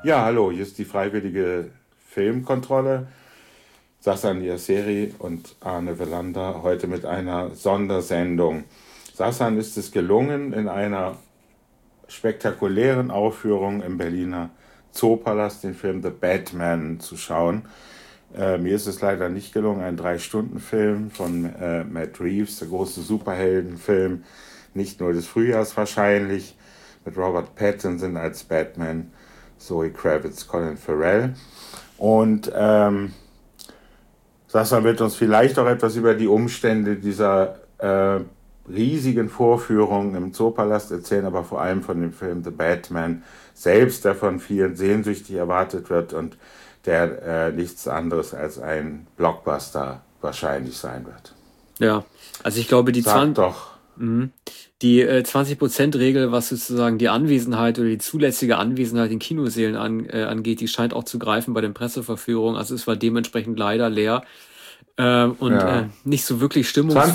Ja, hallo, hier ist die freiwillige Filmkontrolle. Sassan Niaseri und Arne Welander heute mit einer Sondersendung. Sassan ist es gelungen, in einer spektakulären Aufführung im Berliner Zoopalast den Film The Batman zu schauen. Mir ist es leider nicht gelungen, ein 3-Stunden-Film von Matt Reeves, der große Superheldenfilm, nicht nur des Frühjahrs wahrscheinlich, mit Robert Pattinson als Batman, Zoe Kravitz, Colin Farrell. Und Sascha wird uns vielleicht auch etwas über die Umstände dieser riesigen Vorführung im Zoopalast erzählen, aber vor allem von dem Film The Batman selbst, der von vielen sehnsüchtig erwartet wird und der nichts anderes als ein Blockbuster wahrscheinlich sein wird. Ja, also ich glaube, Sag doch. Die 20%-Regel, was sozusagen die Anwesenheit oder die zulässige Anwesenheit in Kinosälen angeht, die scheint auch zu greifen bei den Presseverführungen. Also es war dementsprechend leider leer und nicht so wirklich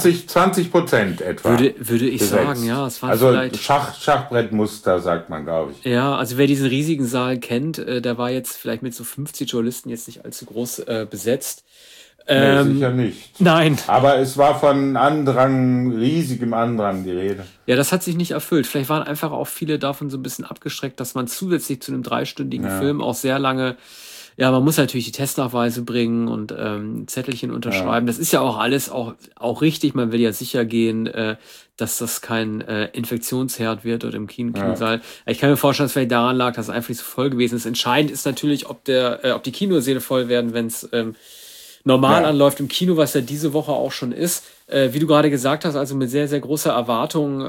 20% etwa. Würde ich besetzt. sagen, ja. Es waren Also vielleicht Schachbrettmuster, sagt man, glaube ich. Ja, also wer diesen riesigen Saal kennt, der war jetzt vielleicht mit so 50 Journalisten jetzt nicht allzu groß besetzt. Nee, sicher nicht. Nein. Aber es war von riesigem Andrang die Rede. Ja, das hat sich nicht erfüllt. Vielleicht waren einfach auch viele davon so ein bisschen abgeschreckt, dass man zusätzlich zu einem 3-stündigen Film auch sehr lange, man muss natürlich die Testnachweise bringen und Zettelchen unterschreiben. Das ist ja auch alles auch richtig. Man will ja sicher gehen, dass das kein Infektionsherd wird oder im Kinosaal. Ich kann mir vorstellen, dass es vielleicht daran lag, dass es einfach nicht so voll gewesen ist. Entscheidend ist natürlich, ob die Kinosäle voll werden, wenn es normal anläuft im Kino, was ja diese Woche auch schon ist. Wie du gerade gesagt hast, also mit sehr, sehr großer Erwartung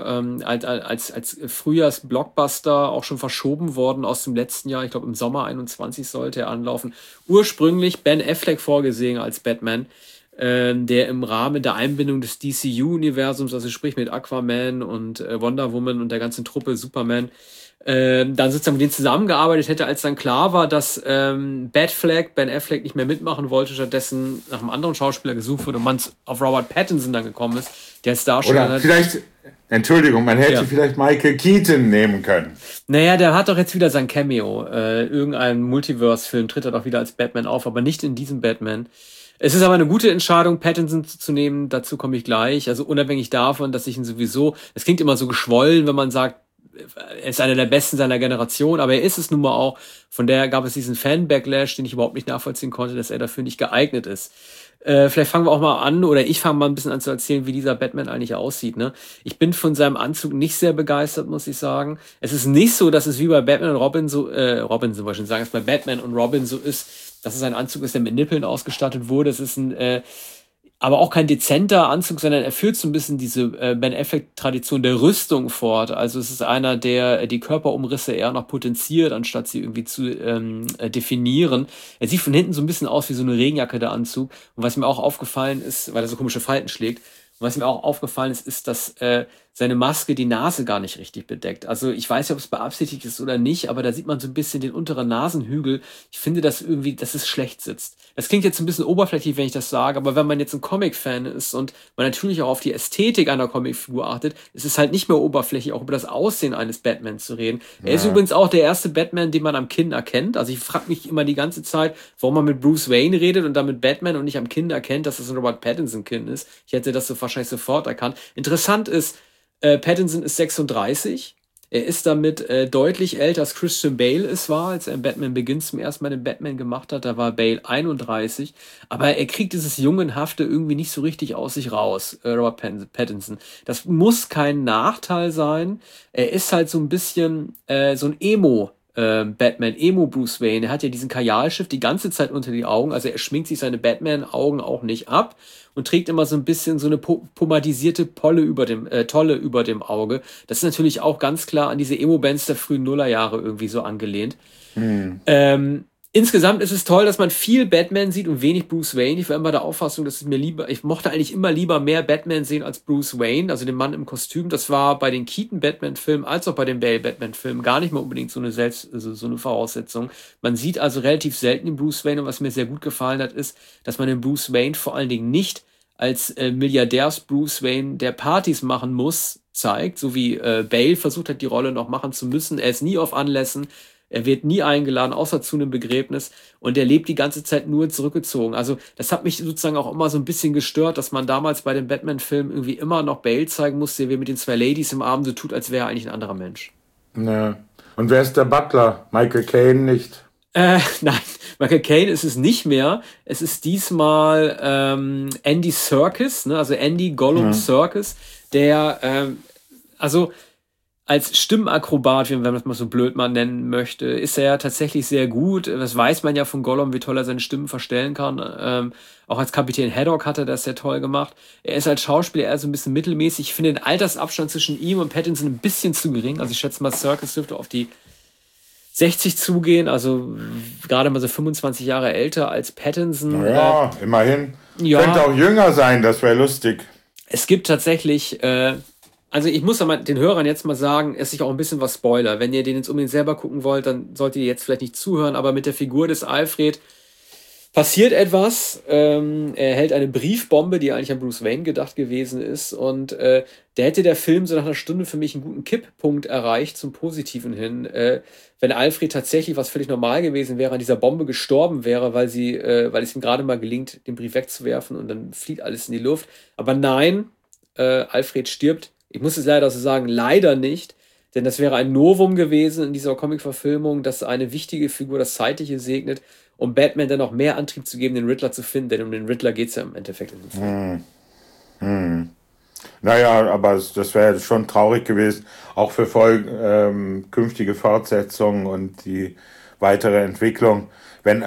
als Frühjahrs-Blockbuster auch schon verschoben worden aus dem letzten Jahr. Ich glaube, im Sommer 21 sollte er anlaufen. Ursprünglich Ben Affleck vorgesehen als Batman, der im Rahmen der Einbindung des DCU-Universums, also sprich mit Aquaman und Wonder Woman und der ganzen Truppe Superman, dann sozusagen mit denen zusammengearbeitet hätte, als dann klar war, dass Ben Affleck nicht mehr mitmachen wollte, stattdessen nach einem anderen Schauspieler gesucht wurde und man auf Robert Pattinson dann gekommen ist, der als Darsteller... Oder vielleicht, Entschuldigung, man hätte vielleicht Michael Keaton nehmen können. Naja, der hat doch jetzt wieder sein Cameo. Irgendein Multiverse-Film tritt er doch wieder als Batman auf, aber nicht in diesem Batman. Es ist aber eine gute Entscheidung, Pattinson zu nehmen, dazu komme ich gleich. Also unabhängig davon, dass ich ihn sowieso... Es klingt immer so geschwollen, wenn man sagt, er ist einer der Besten seiner Generation, aber er ist es nun mal auch. Von daher gab es diesen Fan-Backlash, den ich überhaupt nicht nachvollziehen konnte, dass er dafür nicht geeignet ist. Vielleicht fangen wir auch mal an, oder ich fange mal ein bisschen an zu erzählen, wie dieser Batman eigentlich aussieht. Ne? Ich bin von seinem Anzug nicht sehr begeistert, muss ich sagen. Es ist nicht so, dass es wie bei Batman und Robin so, Robin soll ich schon sagen, dass bei Batman und Robin so ist, dass es ein Anzug ist, der mit Nippeln ausgestattet wurde. Es ist aber auch kein dezenter Anzug, sondern er führt so ein bisschen diese Ben Affleck-Tradition der Rüstung fort. Also es ist einer, der die Körperumrisse eher noch potenziert, anstatt sie irgendwie zu definieren. Er sieht von hinten so ein bisschen aus wie so eine Regenjacke, der Anzug. Und was mir auch aufgefallen ist, weil er so komische Falten schlägt, und was mir auch aufgefallen ist, dass seine Maske die Nase gar nicht richtig bedeckt. Also ich weiß ja, ob es beabsichtigt ist oder nicht, aber da sieht man so ein bisschen den unteren Nasenhügel. Ich finde, dass es schlecht sitzt. Das klingt jetzt ein bisschen oberflächlich, wenn ich das sage, aber wenn man jetzt ein Comic-Fan ist und man natürlich auch auf die Ästhetik einer Comicfigur achtet, ist es halt nicht mehr oberflächlich, auch über das Aussehen eines Batman zu reden. Er ist übrigens auch der erste Batman, den man am Kinn erkennt. Also ich frage mich immer die ganze Zeit, warum man mit Bruce Wayne redet und dann mit Batman und nicht am Kinn erkennt, dass das ein Robert Pattinson-Kinn ist. Ich hätte das so wahrscheinlich sofort erkannt. Interessant ist, Pattinson ist 36. Er ist damit deutlich älter als Christian Bale es war, als er in Batman Begins zum ersten Mal den Batman gemacht hat. Da war Bale 31. Aber er kriegt dieses Jungenhafte irgendwie nicht so richtig aus sich raus, Robert Pattinson. Das muss kein Nachteil sein. Er ist halt so ein bisschen so ein Batman, Emo Bruce Wayne. Er hat ja diesen Kajalstift die ganze Zeit unter die Augen. Also er schminkt sich seine Batman-Augen auch nicht ab und trägt immer so ein bisschen so eine pomadisierte Tolle über dem Auge. Das ist natürlich auch ganz klar an diese Emo-Bands der frühen Nullerjahre irgendwie so angelehnt. Insgesamt ist es toll, dass man viel Batman sieht und wenig Bruce Wayne. Ich war immer der Auffassung, dass ich mochte eigentlich immer lieber mehr Batman sehen als Bruce Wayne, also den Mann im Kostüm. Das war bei den Keaton-Batman-Filmen als auch bei den Bale-Batman-Filmen gar nicht mehr unbedingt so eine Voraussetzung. Man sieht also relativ selten den Bruce Wayne und was mir sehr gut gefallen hat, ist, dass man den Bruce Wayne vor allen Dingen nicht als Milliardärs-Bruce Wayne, der Partys machen muss, zeigt, so wie Bale versucht hat, die Rolle noch machen zu müssen. Er ist nie auf Anlässen. Er wird nie eingeladen, außer zu einem Begräbnis. Und er lebt die ganze Zeit nur zurückgezogen. Also das hat mich sozusagen auch immer so ein bisschen gestört, dass man damals bei den Batman-Filmen irgendwie immer noch Bale zeigen musste, wie er mit den zwei Ladies im Arm so tut, als wäre er eigentlich ein anderer Mensch. Ja. Und wer ist der Butler? Michael Caine nicht? Nein, Michael Caine ist es nicht mehr. Es ist diesmal Andy Serkis, ne? Also Andy Gollum Serkis, der also als Stimmakrobat, wenn man das mal so blöd mal nennen möchte, ist er ja tatsächlich sehr gut. Das weiß man ja von Gollum, wie toll er seine Stimmen verstellen kann. Auch als Kapitän Haddock hat er das sehr toll gemacht. Er ist als Schauspieler eher so ein bisschen mittelmäßig. Ich finde den Altersabstand zwischen ihm und Pattinson ein bisschen zu gering. Also ich schätze mal, Serkis dürfte auf die 60 zugehen, also gerade mal so 25 Jahre älter als Pattinson. Ja, immerhin. Ja. Könnte auch jünger sein, das wäre lustig. Es gibt tatsächlich, also ich muss aber den Hörern jetzt mal sagen, es ist auch ein bisschen was Spoiler. Wenn ihr den jetzt unbedingt selber gucken wollt, dann solltet ihr jetzt vielleicht nicht zuhören, aber mit der Figur des Alfred passiert etwas. Er hält eine Briefbombe, die eigentlich an Bruce Wayne gedacht gewesen ist. Und der hätte der Film so nach einer Stunde für mich einen guten Kipppunkt erreicht zum Positiven hin. Wenn Alfred tatsächlich, was völlig normal gewesen wäre, an dieser Bombe gestorben wäre, weil es ihm gerade mal gelingt, den Brief wegzuwerfen und dann fliegt alles in die Luft. Aber nein, Alfred stirbt. Ich muss es leider so sagen, leider nicht. Denn das wäre ein Novum gewesen in dieser Comic-Verfilmung, dass eine wichtige Figur das Zeitliche segnet, um Batman dann noch mehr Antrieb zu geben, den Riddler zu finden. Denn um den Riddler geht es ja im Endeffekt in dem Film. Naja, aber das wäre schon traurig gewesen, auch für künftige Fortsetzungen und die weitere Entwicklung. Wenn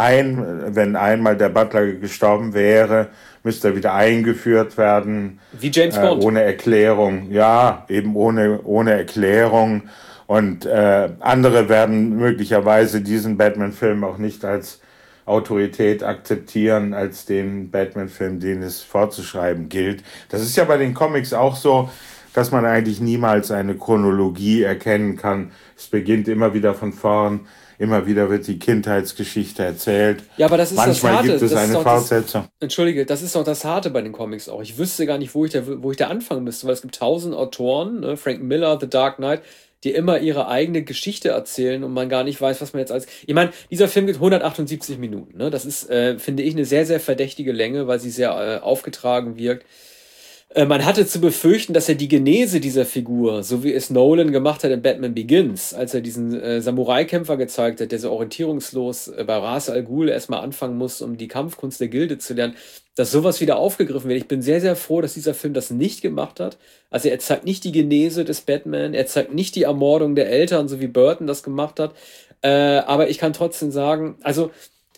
einmal der Butler gestorben wäre, müsste er wieder eingeführt werden. Wie James Bond. Ohne Erklärung. Ja, eben ohne Erklärung. Und andere werden möglicherweise diesen Batman-Film auch nicht als Autorität akzeptieren, als den Batman-Film, den es vorzuschreiben gilt. Das ist ja bei den Comics auch so, dass man eigentlich niemals eine Chronologie erkennen kann. Es beginnt immer wieder von vorn, immer wieder wird die Kindheitsgeschichte erzählt. Ja, aber das ist Manchmal das Harte. gibt es eine Fortsetzung. Entschuldige, das ist doch das Harte bei den Comics auch. Ich wüsste gar nicht, wo ich da anfangen müsste, weil es gibt 1000 Autoren, ne? Frank Miller, The Dark Knight, die immer ihre eigene Geschichte erzählen und man gar nicht weiß, was man jetzt als... Ich meine, dieser Film geht 178 Minuten. Ne? Das ist, finde ich, eine sehr, sehr verdächtige Länge, weil sie sehr aufgetragen wirkt. Man hatte zu befürchten, dass er die Genese dieser Figur, so wie es Nolan gemacht hat in Batman Begins, als er diesen Samurai-Kämpfer gezeigt hat, der so orientierungslos bei Ra's al Ghul erstmal anfangen muss, um die Kampfkunst der Gilde zu lernen, dass sowas wieder aufgegriffen wird. Ich bin sehr, sehr froh, dass dieser Film das nicht gemacht hat. Also er zeigt nicht die Genese des Batman, er zeigt nicht die Ermordung der Eltern, so wie Burton das gemacht hat. Aber ich kann trotzdem sagen, also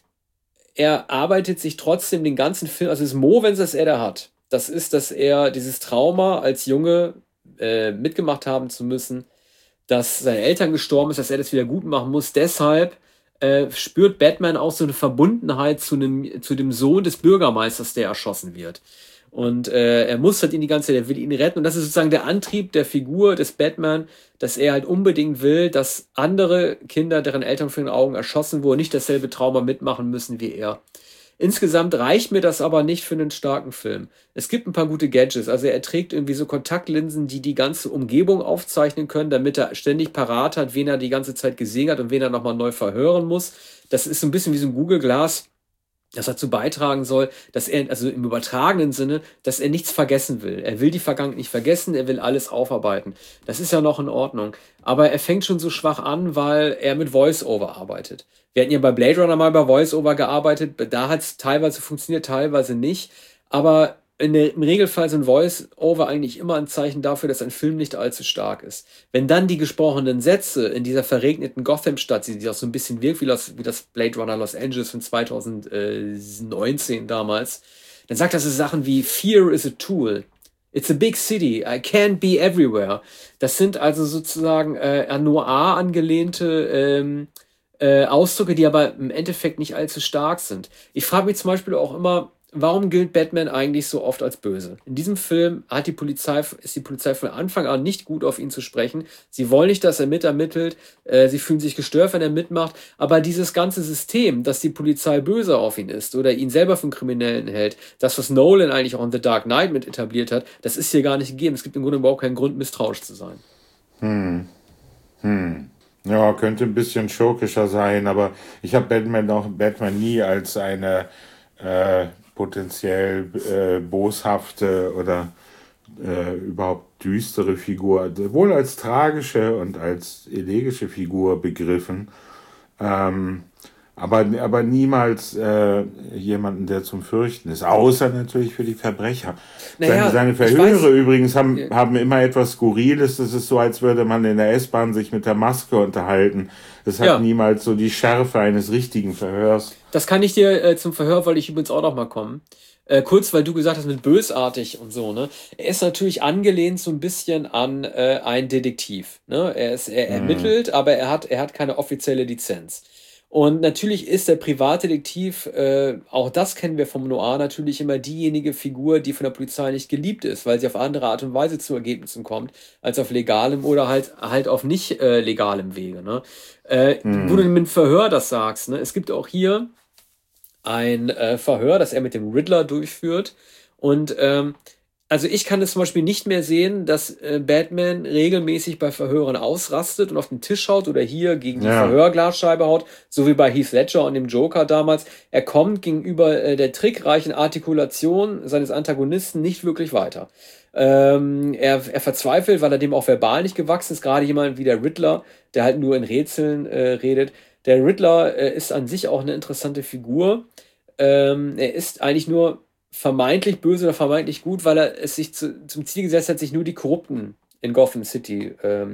er arbeitet sich trotzdem den ganzen Film, also das Mo-Wens, das er da hat, das ist, dass er dieses Trauma als Junge mitgemacht haben zu müssen, dass seine Eltern gestorben ist, dass er das wieder gut machen muss. Deshalb spürt Batman auch so eine Verbundenheit zu dem Sohn des Bürgermeisters, der erschossen wird. Und er muss halt ihn die ganze Zeit, er will ihn retten. Und das ist sozusagen der Antrieb der Figur des Batman, dass er halt unbedingt will, dass andere Kinder, deren Eltern vor den Augen erschossen wurden, nicht dasselbe Trauma mitmachen müssen wie er. Insgesamt reicht mir das aber nicht für einen starken Film. Es gibt ein paar gute Gadgets. Also er trägt irgendwie so Kontaktlinsen, die ganze Umgebung aufzeichnen können, damit er ständig parat hat, wen er die ganze Zeit gesehen hat und wen er nochmal neu verhören muss. Das ist so ein bisschen wie so ein Google Glass, das dazu beitragen soll, dass er, also im übertragenen Sinne, dass er nichts vergessen will. Er will die Vergangenheit nicht vergessen, er will alles aufarbeiten. Das ist ja noch in Ordnung. Aber er fängt schon so schwach an, weil er mit Voice-Over arbeitet. Wir hatten ja bei Blade Runner mal bei Voice-Over gearbeitet. Da hat es teilweise funktioniert, teilweise nicht. Aber im Regelfall sind Voice-Over eigentlich immer ein Zeichen dafür, dass ein Film nicht allzu stark ist. Wenn dann die gesprochenen Sätze in dieser verregneten Gotham-Stadt, die auch so ein bisschen wirkt wie das Blade Runner Los Angeles von 2019 damals, dann sagt das so Sachen wie Fear is a tool. It's a big city. I can't be everywhere. Das sind also sozusagen an Noir angelehnte Ausdrücke, die aber im Endeffekt nicht allzu stark sind. Ich frage mich zum Beispiel auch immer, warum gilt Batman eigentlich so oft als böse? In diesem Film ist die Polizei von Anfang an nicht gut auf ihn zu sprechen. Sie wollen nicht, dass er mitermittelt. Sie fühlen sich gestört, wenn er mitmacht. Aber dieses ganze System, dass die Polizei böse auf ihn ist oder ihn selber für einen Kriminellen hält, das, was Nolan eigentlich auch in The Dark Knight mit etabliert hat, das ist hier gar nicht gegeben. Es gibt im Grunde überhaupt keinen Grund, misstrauisch zu sein. Ja, könnte ein bisschen schurkischer sein, aber ich habe Batman nie als eine äh, potenziell boshafte oder überhaupt düstere Figur, wohl als tragische und als elegische Figur begriffen. Ähm, aber niemals jemanden, der zum Fürchten ist, außer natürlich für die Verbrecher. Naja, Seine ich Verhöre weiß, übrigens äh, haben immer etwas Skurriles. Das ist so, als würde man in der S-Bahn sich mit der Maske unterhalten. Es hat ja, niemals so die Schärfe eines richtigen Verhörs. das kann ich dir zum Verhör, wollte ich übrigens auch noch mal kommen. Kurz, weil du gesagt hast mit bösartig und so, ne? Er ist natürlich angelehnt so ein bisschen an einen Detektiv, ne? Er Hm. ermittelt, aber er hat keine offizielle Lizenz. Und natürlich ist der Privatdetektiv, auch das kennen wir vom Noir, natürlich immer diejenige Figur, die von der Polizei nicht geliebt ist, weil sie auf andere Art und Weise zu Ergebnissen kommt, als auf legalem oder halt auf nicht legalem Wege, ne? Wo du Hm. mit dem Verhör das sagst, ne? Es gibt auch hier ein Verhör, das er mit dem Riddler durchführt. Und also ich kann es zum Beispiel nicht mehr sehen, dass Batman regelmäßig bei Verhören ausrastet und auf den Tisch haut oder hier gegen die Ja. Verhörglasscheibe haut, so wie bei Heath Ledger und dem Joker damals. Er kommt gegenüber der trickreichen Artikulation seines Antagonisten nicht wirklich weiter. Er verzweifelt, weil er dem auch verbal nicht gewachsen ist. Gerade jemand wie der Riddler, der halt nur in Rätseln redet. Der Riddler ist an sich auch eine interessante Figur. Er ist eigentlich nur vermeintlich böse oder vermeintlich gut, weil er es sich zum Ziel gesetzt hat, sich nur die Korrupten in Gotham City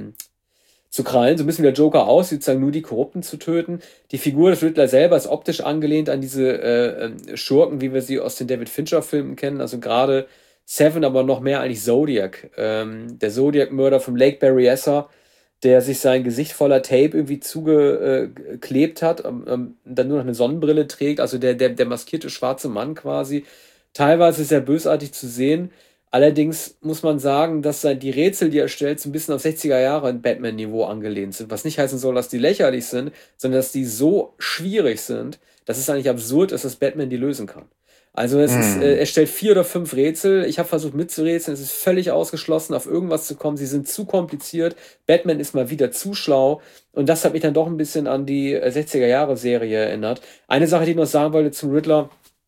zu krallen. So ein bisschen wie der Joker aus, sozusagen nur die Korrupten zu töten. Die Figur des Riddler selber ist optisch angelehnt an diese Schurken, wie wir sie aus den David Fincher-Filmen kennen. Also gerade Seven, aber noch mehr eigentlich Zodiac. Der Zodiac-Mörder vom Lake Berryessa, der sich sein Gesicht voller Tape irgendwie zugeklebt hat, dann nur noch eine Sonnenbrille trägt, also der maskierte schwarze Mann quasi. Teilweise sehr bösartig zu sehen. Allerdings muss man sagen, dass die Rätsel, die er stellt, so ein bisschen auf 60er Jahre in Batman-Niveau angelehnt sind. Was nicht heißen soll, dass die lächerlich sind, sondern dass die so schwierig sind, dass es eigentlich absurd ist, dass Batman die lösen kann. Also Hm. er stellt 4 oder 5 Rätsel. Ich habe versucht mitzurätseln. Es ist völlig ausgeschlossen, auf irgendwas zu kommen. Sie sind zu kompliziert. Batman ist mal wieder zu schlau. Und das hat mich dann doch ein bisschen an die 60er-Jahre-Serie erinnert. Eine Sache, die ich noch sagen wollte zum Riddler,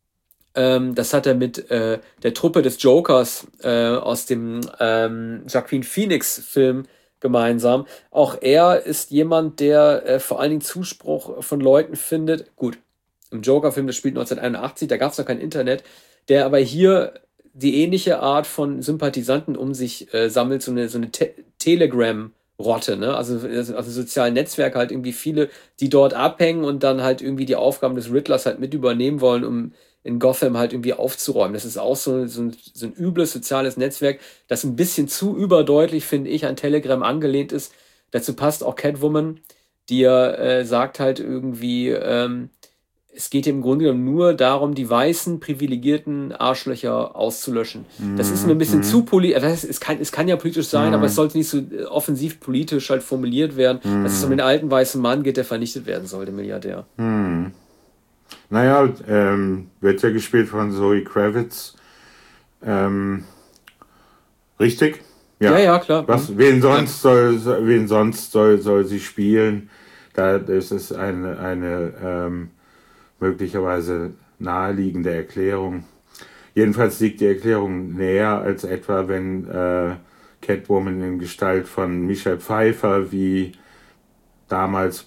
das hat er mit der Truppe des Jokers aus dem Joaquin Phoenix-Film gemeinsam. Auch er ist jemand, der vor allen Dingen Zuspruch von Leuten findet. Gut, im Joker-Film, das spielt 1981, da gab es noch kein Internet, der aber hier die ähnliche Art von Sympathisanten um sich sammelt, so eine Telegram-Rotte, ne? Also sozialen Netzwerke halt irgendwie viele, die dort abhängen und dann halt irgendwie die Aufgaben des Riddlers halt mit übernehmen wollen, um in Gotham halt irgendwie aufzuräumen. Das ist auch so ein übles soziales Netzwerk, das ein bisschen zu überdeutlich, finde ich, an Telegram angelehnt ist. Dazu passt auch Catwoman, die ja sagt halt irgendwie, es geht im Grunde genommen nur darum, die weißen, privilegierten Arschlöcher auszulöschen. Das ist mir ein Hm. bisschen zu Hm. politisch. Es kann ja politisch sein, aber es Hm. sollte nicht so offensiv politisch halt formuliert werden, dass es um Hm. den alten weißen Mann geht, der vernichtet werden soll, der Milliardär. Hm. Naja, wird ja gespielt von Zoe Kravitz. Ähm, Richtig? Ja, Ja. ja, klar. Was, Ja. wen sonst soll sie spielen? Da ist es eine möglicherweise naheliegende Erklärung. Jedenfalls liegt die Erklärung näher als etwa, wenn Catwoman in Gestalt von Michelle Pfeiffer wie damals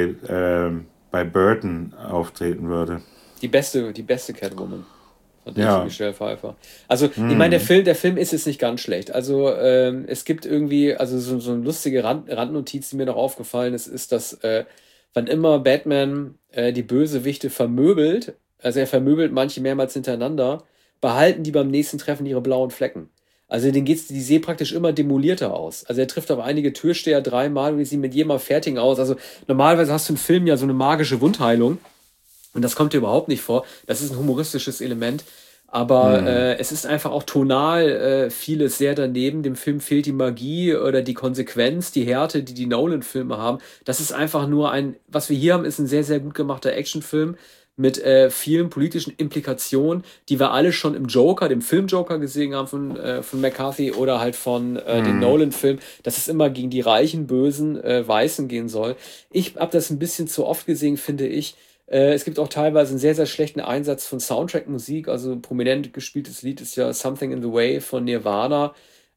bei Burton auftreten würde. Die beste Catwoman, fand ich, Ja. Michelle Pfeiffer. Also, ich meine, Hm. Der Film ist jetzt nicht ganz schlecht. Also, es gibt irgendwie, also so eine lustige Randnotiz, die mir noch aufgefallen ist, ist, dass wann immer Batman die Bösewichte vermöbelt, also er vermöbelt manche mehrmals hintereinander, behalten die beim nächsten Treffen ihre blauen Flecken. Also die sehen praktisch immer demolierter aus. Also er trifft auf einige Türsteher 3-mal und die sehen mit jedem Mal fertig aus. Also normalerweise hast du im Film ja so eine magische Wundheilung. Und das kommt hier überhaupt nicht vor. Das ist ein humoristisches Element. Aber Hm. es ist einfach auch tonal vieles sehr daneben. Dem Film fehlt die Magie oder die Konsequenz, die Härte, die Nolan-Filme haben. Das ist einfach nur was wir hier haben, ist ein sehr, sehr gut gemachter Actionfilm, mit vielen politischen Implikationen, die wir alle schon im Joker, dem Film Joker gesehen haben von McCarthy oder halt von den Nolan-Filmen, dass es immer gegen die reichen, bösen Weißen gehen soll. Ich habe das ein bisschen zu oft gesehen, finde ich. Es gibt auch teilweise einen sehr, sehr schlechten Einsatz von Soundtrack-Musik. Also ein prominent gespieltes Lied ist ja Something in the Way von Nirvana.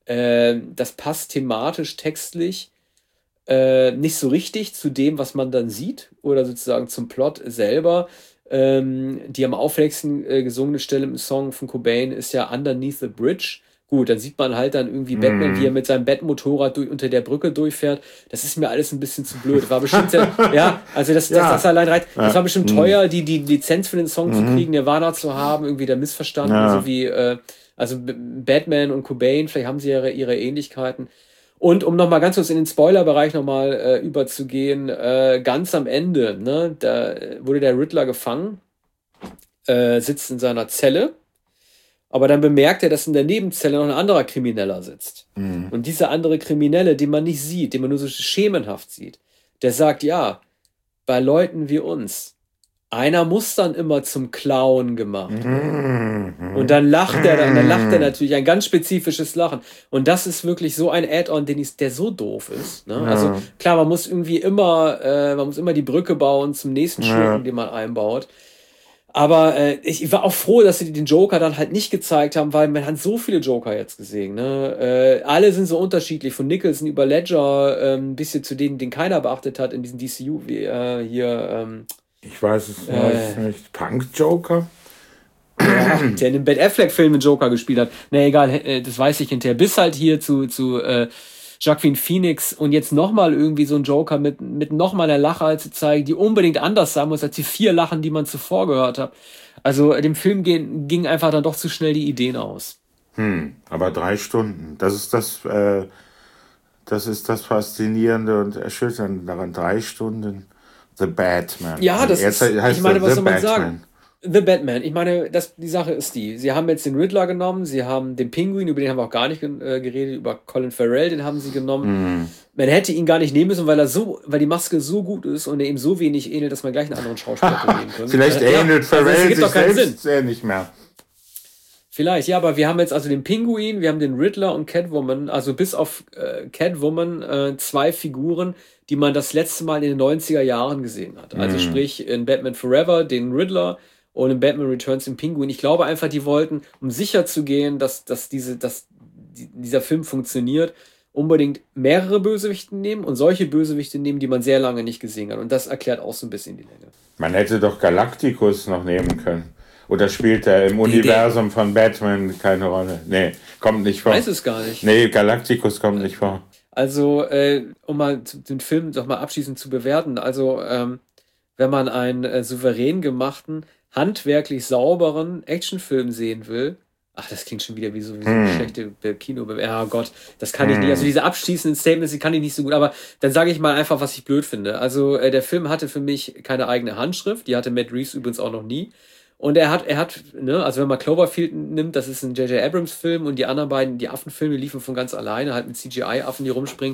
Das passt thematisch, textlich nicht so richtig zu dem, was man dann sieht oder sozusagen zum Plot selber. Die am auffälligsten gesungene Stelle im Song von Cobain ist ja Underneath the Bridge. Gut, dann sieht man halt dann irgendwie Batman, wie er mit seinem Bettmotorrad unter der Brücke durchfährt. Das ist mir alles ein bisschen zu blöd. War bestimmt ja, also das allein reicht. Das war bestimmt teuer, die Lizenz für den Song zu kriegen, Nirvana zu haben, irgendwie der missverstanden, so wie also Batman und Cobain, vielleicht haben sie ihre Ähnlichkeiten. Und um nochmal ganz kurz in den Spoilerbereich nochmal überzugehen, ganz am Ende, ne, da wurde der Riddler gefangen, sitzt in seiner Zelle. Aber dann bemerkt er, dass in der Nebenzelle noch ein anderer Krimineller sitzt. Und dieser andere Kriminelle, den man nicht sieht, den man nur so schemenhaft sieht, der sagt, ja, bei Leuten wie uns, einer muss dann immer zum Clown gemacht werden. Und dann lacht er natürlich, ein ganz spezifisches Lachen. Und das ist wirklich so ein Add-on, der so doof ist. Ne? Also klar, man muss immer die Brücke bauen zum nächsten Schurken, den man einbaut. Aber ich war auch froh, dass sie den Joker dann halt nicht gezeigt haben, weil man hat so viele Joker jetzt gesehen. Ne? Alle sind so unterschiedlich, von Nicholson über Ledger, ein bisschen zu denen, den keiner beachtet hat in diesem DCU, wie hier. Ich weiß es nicht. Punk-Joker? Ja, der in dem Ben Affleck-Film einen Joker gespielt hat. Na egal, das weiß ich hinterher. Bis halt hier zu Joaquin Phoenix und jetzt nochmal irgendwie so ein Joker mit nochmal einer Lache zu zeigen, die unbedingt anders sein muss als die 4 Lachen, die man zuvor gehört hat. Also dem Film ging einfach dann doch zu schnell die Ideen aus. Aber 3 Stunden, das ist das Faszinierende und Erschütternde daran. 3 Stunden The Batman. Ja, das ist, ich meine, was soll man sagen? The Batman. Ich meine, die Sache ist die. Sie haben jetzt den Riddler genommen, sie haben den Pinguin, über den haben wir auch gar nicht geredet, über Colin Farrell, den haben sie genommen. Man hätte ihn gar nicht nehmen müssen, weil die Maske so gut ist und er ihm so wenig ähnelt, dass man gleich einen anderen Schauspieler nehmen könnte. Vielleicht ähnelt Farrell sich selbst nicht mehr. Vielleicht, ja, aber wir haben jetzt also den Pinguin, wir haben den Riddler und Catwoman, also bis auf Catwoman 2 Figuren, die man das letzte Mal in den 90er Jahren gesehen hat. Also sprich in Batman Forever den Riddler und in Batman Returns den Pinguin. Ich glaube einfach, die wollten, um sicher zu gehen, dass dieser Film funktioniert, unbedingt mehrere Bösewichte nehmen und solche Bösewichte nehmen, die man sehr lange nicht gesehen hat. Und das erklärt auch so ein bisschen die Länge. Man hätte doch Galacticus noch nehmen können. Oder spielt er im Universum von Batman keine Rolle? Nee, kommt nicht vor. Ich weiß es gar nicht. Nee, Galacticus kommt nicht vor. Also, um mal den Film doch mal abschließend zu bewerten, also wenn man einen souverän gemachten, handwerklich sauberen Actionfilm sehen will, ach, das klingt schon wieder wie so eine schlechte Kinobewertung. Ja Gott, das kann ich nicht. Also diese abschließenden Statements, die kann ich nicht so gut. Aber dann sage ich mal einfach, was ich blöd finde. Also der Film hatte für mich keine eigene Handschrift. Die hatte Matt Reeves übrigens auch noch nie. Und er hat, ne, also wenn man Cloverfield nimmt, das ist ein J.J. Abrams-Film und die anderen beiden, die Affenfilme, liefen von ganz alleine, halt mit CGI-Affen, die rumspringen.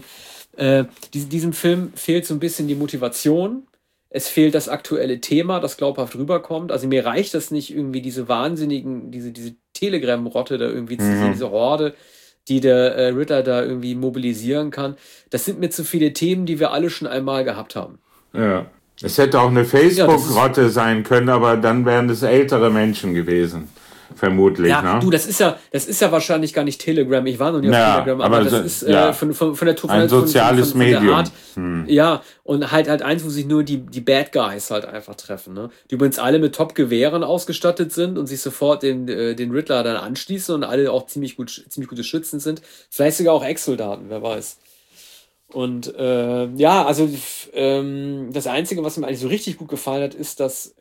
Diesem Film fehlt so ein bisschen die Motivation. Es fehlt das aktuelle Thema, das glaubhaft rüberkommt. Also mir reicht das nicht irgendwie, diese wahnsinnigen, diese Telegram-Rotte da irgendwie zu sehen, diese Horde, die der Ritter da irgendwie mobilisieren kann. Das sind mir zu viele Themen, die wir alle schon einmal gehabt haben. Ja. Es hätte auch eine Facebook-Rotte sein können, aber dann wären es ältere Menschen gewesen. Vermutlich, ja, ne? Du, das ist ja wahrscheinlich gar nicht Telegram. Ich war noch nie auf Telegram, aber das ist von der ein soziales Medium. Art. Ja, und halt eins, wo sich nur die Bad Guys halt einfach treffen, ne? Die übrigens alle mit Top-Gewehren ausgestattet sind und sich sofort den Riddler dann anschließen und alle auch ziemlich gute Schützen sind. Vielleicht sogar auch Ex-Soldaten, wer weiß. Und also das Einzige, was mir eigentlich so richtig gut gefallen hat, ist, dass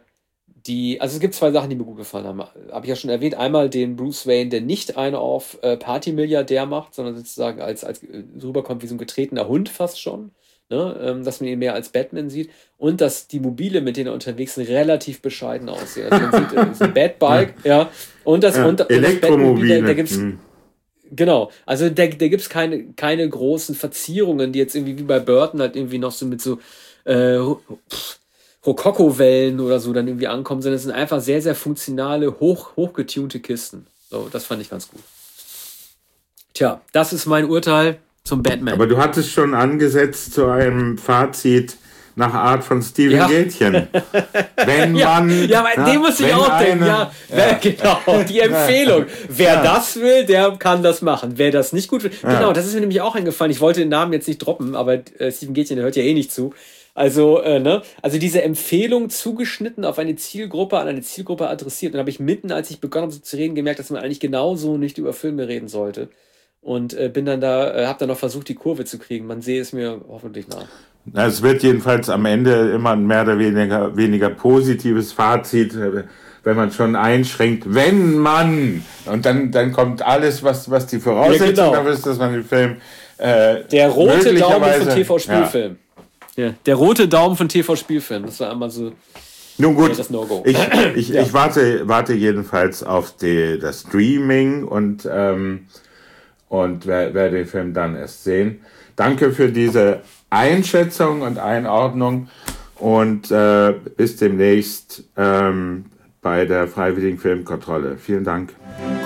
also es gibt 2 Sachen, die mir gut gefallen haben. Habe ich ja schon erwähnt. Einmal den Bruce Wayne, der nicht einen auf Party-Milliardär macht, sondern sozusagen als rüberkommt wie so ein getretener Hund fast schon. Ne? Dass man ihn mehr als Batman sieht. Und dass die Mobile, mit denen er unterwegs sind, relativ bescheiden aussehen. Also man sieht so ein Batbike, ja. Und das Elektromobile. Da gibt's genau, also da gibt es keine großen Verzierungen, die jetzt irgendwie wie bei Burton halt irgendwie noch so mit so Rokoko-Wellen oder so dann irgendwie ankommen, sondern es sind einfach sehr, sehr funktionale, hochgetunte Kisten. So, das fand ich ganz gut. Tja, das ist mein Urteil zum Batman. Aber du hattest schon angesetzt zu einem Fazit nach Art von Steven Gätchen. Wenn man... Ja, aber den muss ich auch denken. Genau, die Empfehlung. Wer das will, der kann das machen. Wer das nicht gut will... Genau, das ist mir nämlich auch eingefallen. Ich wollte den Namen jetzt nicht droppen, aber Steven Gätchen, der hört ja eh nicht zu. Also, also diese Empfehlung zugeschnitten auf eine Zielgruppe, an eine Zielgruppe adressiert. Und da habe ich mitten, als ich begonnen habe so zu reden, gemerkt, dass man eigentlich genauso nicht über Filme reden sollte. Und bin dann da, habe dann noch versucht, die Kurve zu kriegen. Man sehe es mir hoffentlich nach. Es wird jedenfalls am Ende immer ein mehr oder weniger positives Fazit, wenn man schon einschränkt, wenn man, und dann kommt alles, was die Voraussetzung dafür ist, dass man den Film der rote Daumen von TV-Spielfilm. Ja, der rote Daumen von TV-Spielfilm, das war einmal so. Nun gut, das No-Go. Ich warte jedenfalls auf das Streaming und werde den Film dann erst sehen. Danke für diese Einschätzung und Einordnung und bis demnächst bei der Freiwilligen Filmkontrolle. Vielen Dank.